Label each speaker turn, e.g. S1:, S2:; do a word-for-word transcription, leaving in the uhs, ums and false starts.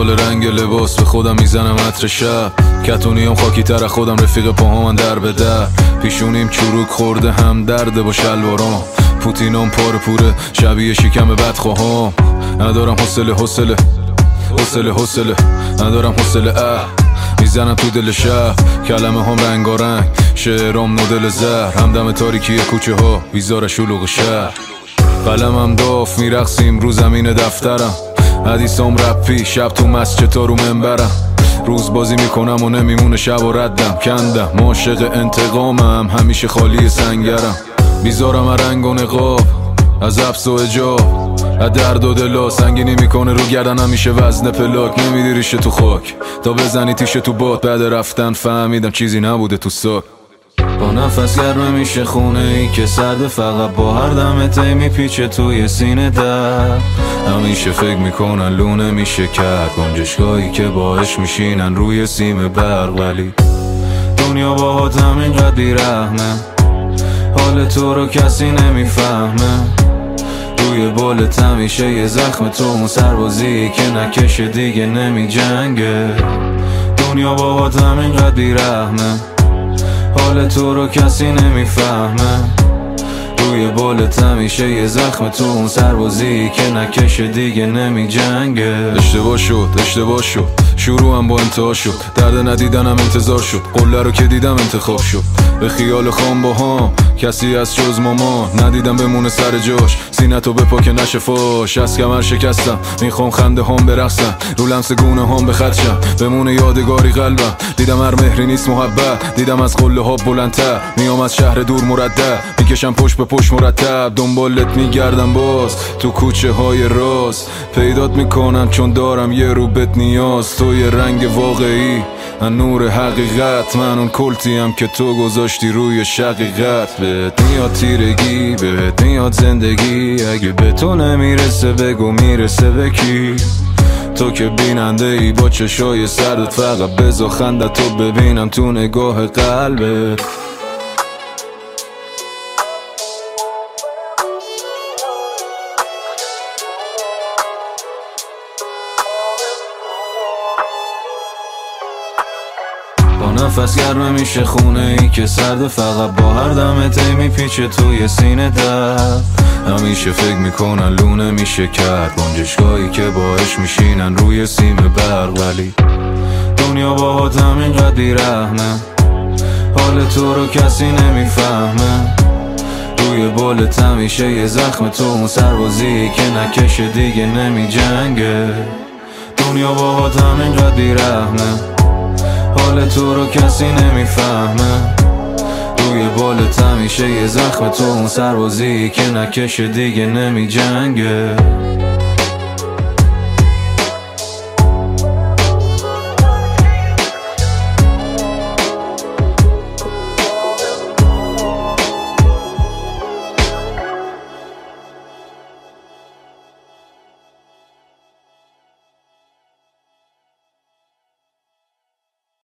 S1: سال رنگ لباس به خودم میزنم عطر شب، کتونیم خاکی تر خودم رفیق پاها من در به در، پیشونیم چروک خورده هم درده با شلوارام، پوتینام پاره پوره شبیه شکم بدخواهام. ندارم حوصله حوصله حوصله حوصله ندارم حوصله اه میزنم تو دل شهر، کلمه هم رنگارنگ، شعرام نودل زهر، همدم تاریکی کوچه ها بیزار شلوغ شهر. قلمم داف میرقصیم رو زمین دفترم، حدیثام رپی شب تو مسجد تا رو منبرم، روز بازی میکنم و نمیمونه شب و ردم کندم، عاشق انتقامم همیشه خالی سنگرم، میذارم رنگ و نقاب از حبس و اجاب، از درد و دلا سنگینی میکنه رو گردنم میشه وزن پلاک، نمیدی ریشه تو خاک تا بزنی تیشه تو باد، بعد رفتن فهمیدم چیزی نبوده تو ساک. با نفس گرم میشه خونه ای که سرد، فقط با هر دم تی میپیچه توی سینه در، همیشه فکر میکنن لونه میشه کرد، گنجشگاهی که باش میشینن روی سیم برق، ولی دنیا باهات همینقدر بیرحمه، حال تو رو کسی نمیفهمه، روی بالت همیشه یه زخم تو اون سربازی که نکشه دیگه نمی جنگه، دنیا باهات همینقدر بیرحمه، حال تو رو کسی نمیفهمه، روی بالت همیشه یه زخم تو اون سربازی که نکشه دیگه نمی جنگه. اشتباه شد اشتباه شد شروعم با انتها شد، درد ندیدنم انتظار شد، قله رو که دیدم انتخاب شد، به خیال خام با هم کسی از جز ماما ندیدم بمونه سر جاش، سینتو بپا که نشه فاش، از کمر شکستم میخوام خنده هم برقصم، رو لمس گونه هم بخدشم بمونه یادگاری قلبم، دیدم هر مهری نیست محبت، دیدم از قله ها بلندتر میام از شهر دور مردد، میکشم پشت به پشت مرتب دنبالت میگردم باز تو کوچه های راست، پیدات میکنم چون دارم یه رو بت نیاز، تو یه رنگ واقعی من نور حقیقت، من اون کلتیم که تو گذاشتی روی شقیقت، بهت میاد تیرگی بهت میاد زندگی، اگه به تو نمیرسه بگو میرسه به کی، تو که بیننده ای با چشای سردت، فقط بذار خنده تو ببینم تو نگاه قلبت. با نفس گرم میشه خونه ای که سرده، فقط با هر دم تی میپیچه توی سینه در، همیشه فکر میکنن لونه میشه کرد، گنجشگاهی که باش میشینن روی سیم برق، ولی دنیا باهات همینقدر بیرحمه، حال تو رو کسی نمیفهمه، روی بالت همیشه یه زخم تو اون سربازی که نکشه دیگه نمی جنگه، دنیا باهات همینقدر بیرحمه، حال تو رو کسی نمیفهمه، روی بالت همیشه یه زخم تو اون سربازی که نکشه دیگه نمی جنگه.